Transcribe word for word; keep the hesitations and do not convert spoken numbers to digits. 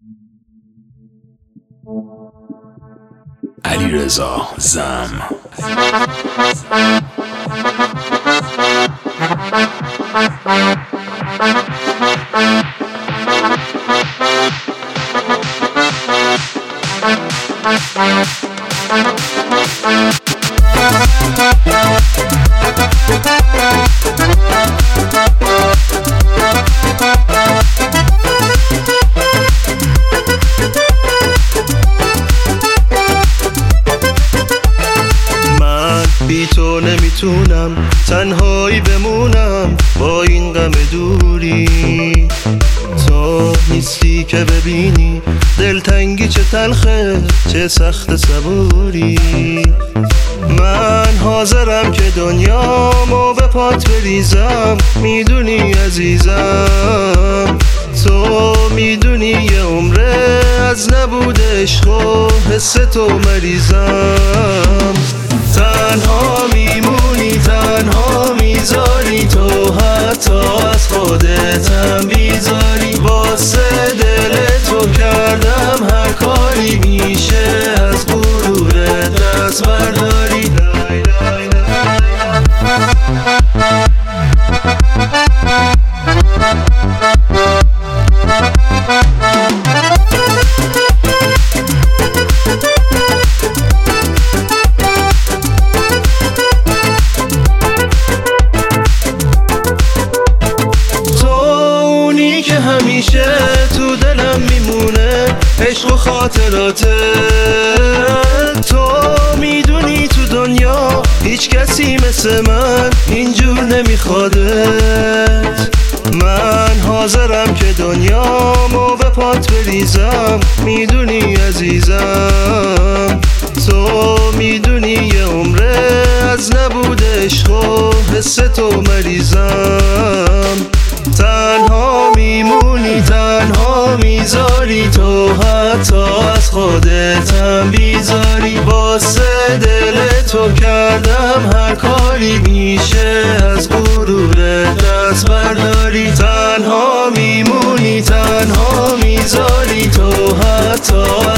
علیرضا زم. بی تو نمیتونم تنهایی بمونم با این غم دوری. تو نیستی که ببینی دلتنگی چه تلخه چه سخت صبوری. من حاضرم که دنیامو به پات بریزم، میدونی عزیزم تو میدونی یه عمره از نبود عشق و حس تو مریضم. تنها میمونی تنها میذاری تو، حتی از خودتم بیزاری. واسه دل تو کردم هر کاری میشه از غرور دست برداری. همیشه تو دلم میمونه عشق و خاطرات تو. میدونی تو دنیا هیچ کسی مثل من اینجور نمیخوادت. من حاضرم که دنیامو به پات بریزم، میدونی عزیزم تو میدونی یه عمره از نبود عشق و حس تو مریضم. تنها میمونی تنها میذاری تو، حتی از خودتم بیزاری. واسه دل تو کردم هر کاری میشه از غرور دست برداری. تنها میمونی تنها میذاری تو، حتی